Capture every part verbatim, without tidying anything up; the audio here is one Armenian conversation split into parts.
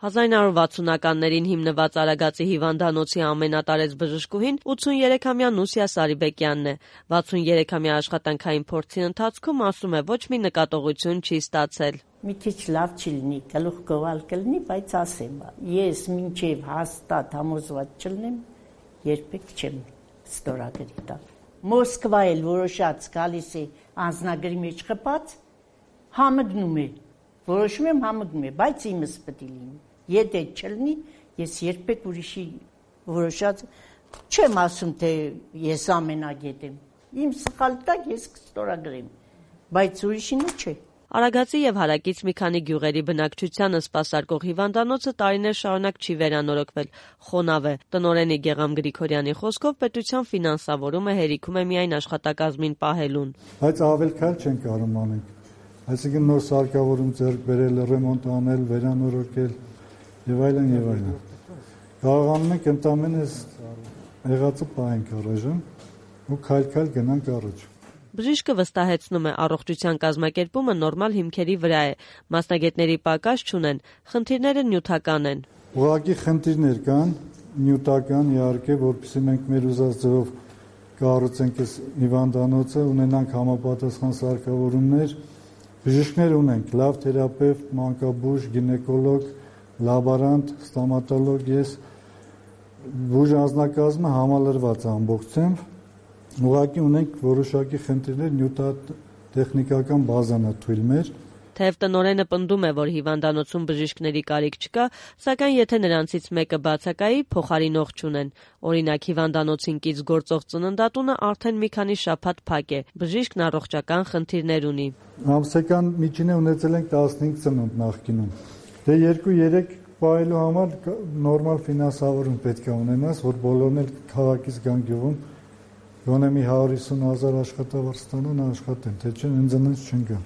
հազար ինը հարյուր վաթսունականներին հիմնված Արագածի հիվանդանոցի ամենատարեց բժշկուհին ութսուներեքամյա Նուսիա Սարիբեկյանն է։ վաթսուներեքամյա աշխատանքային փորձի ընթացքում ասում է ոչ մի նկատողություն չի ստացել։ Մի քիչ լավ չի լինի, գլուխ գովալ կլինի, բայց ասեմ, ես մինչև հաստատ համոզված չլինեմ, երբեք չեմ ստորագրի տալ։ Մոսկվա էլ որոշած գալիս է անձնագրի մեջ խփած, համգնում է, որոշում եմ համգնում է, բայց իմս պետք է լինի։ Եթե չլինի, ես երբեք ուրիշի որոշած չեմ ասում, թե ես ամենագետ եմ։ Իմ սխալ տակ ես կստորագրեմ, բայց ուրիշինը չէ։ Արագածի եւ հարակից մի քանի գյուղերի բնակչությանը սպասարկող հիվանդանոցը տարիներ շարունակ չի վերանորոգվել, խոնավ է։ Տնօրենի Գեղամ Գրիգորյանի խոսքով պետության ֆինանսավորումը հերիքում է միայն աշխատակազմին պահելուն։ Բայց ավել քայլ չեն կարող անենք, այսինքն նոր սարքավորում ձեռք բերել, ռեմոնտ անել, վերանորոգել եւ այլն եւ այլն։ Կարողանում ենք ընդամենը եղածը պահենք առայժմ ու քայլ-քայլ գնանք առաջ։ Բժիշկը վստահեցնում է, առողջության կազմակերպումը նորմալ հիմքերի վրա է, մասնագետների պակաս չունեն, խնդիրները նյութական են։ Ուղղակի խնդիրներ կան, նյութական իհարկե, որովհետեւ մենք մեր ուզած ձևով կառուցենք այս հիվանդանոցը, ունենանք համապատասխան սարքավորումներ, բժիշկներ ունենք, լավ թերապևտ, մանկաբույժ, գինեկոլոգ, լաբորանտ, ստոմատոլոգ, ես բուժ անձնակազմը համալրված է ամբողջությամբ։ Ուղղակի ունենք որոշակի խնդիրներ, նյութատեխնիկական բազան է թույլ մեր։ Թեև տնօրենը պնդում է, որ հիվանդանոցում բժիշկների կարիք չկա, սակայն եթե նրանցից մեկը բացակայի, փոխարինող չունեն։ Օրինակ, հիվանդանոցին կից գործող ծննդատունը արդեն մի քանի շաբաթ փակ է։ Բժիշկն առողջական խնդիրներ ունի։ Ամսական միջինը ունեցել ենք տասնհինգ ծնունդ նախկինում։ Դե երկու-երեք պահելու համար նորմալ ֆինանսավորում պետք է ունենաս, որ բոլորն էլ քաղաքից գան գյուղում Գոնե մի հարյուր հիսուն հազար աշխատավարձ ստանան աշխատեն, թե չէ ինձանից չեն գա։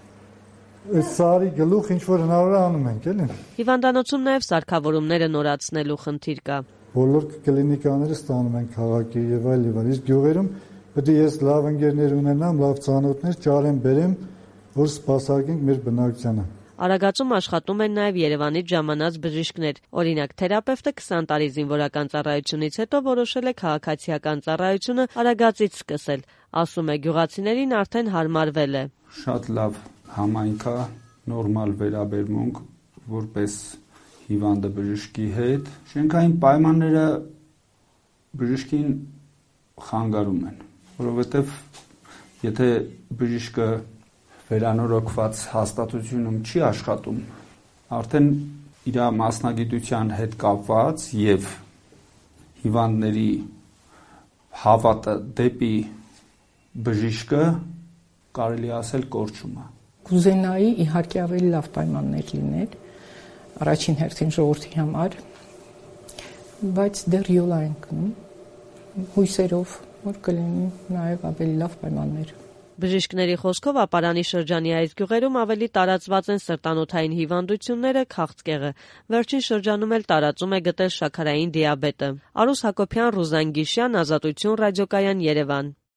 Այս սարի գլուխ ինչ-որ հնարավոր անում ենք, էլի։ Հիվանդանոցում նաև սարքավորումները նորացնելու խնդիր կա։ Բոլոր կլինիկաները ստանում են քաղաքի եւ այլ եւ այլ։ Իսկ գյուղերում պետք է ես լավ ընկերներ ունենամ, լավ ծանոթներ, ճարեմ բերեմ, որ սպասարկենք մեր բնակչությանը։ Արագածում աշխատում են նաև Երևանից ժամանած բժիշկներ։ Օրինակ, թերապևտը քսան տարի զինվորական ծառայությունից հետո որոշել է քաղաքացիական ծառայությունը Արագածից սկսել։ Ասում է, գյուղացիներին արդեն հարմարվել է։ Շատ լավ համայնք է, նորմալ վերաբերմունք, որպես հիվանդը բժշկի հետ։ Շենքային պայմանները բժշկին խանգարում են, որովհետև եթե բժիշկը վերանորոգված հաստատությունում չի աշխատում, արդեն իր մասնագիտության հետ կապված եւ հիվանդների հավատը դեպի բժիշկը կարելի ասել կորչում է։ Կուզենայի իհարկե ավելի լավ պայմաններ լինել առաջին հերթին ժողովրդի համար, բայց դեռ յոլա ենք գնում հույսերով, որ կլինի նաեւ ավելի լավ պայմաններ։ Բժիշկների խոսքով Ապարանի շրջանի այս գյուղերում ավելի տարածված են սրտանոթային հիվանդությունները, քաղցկեղը։ Վերջին շրջանում էլ տարածում է գտել շաքարային դիաբետը։ Արուս Հակոբյան, Ռուզան Գիշյան, Ազատություն ռադիոկայան, Երևան։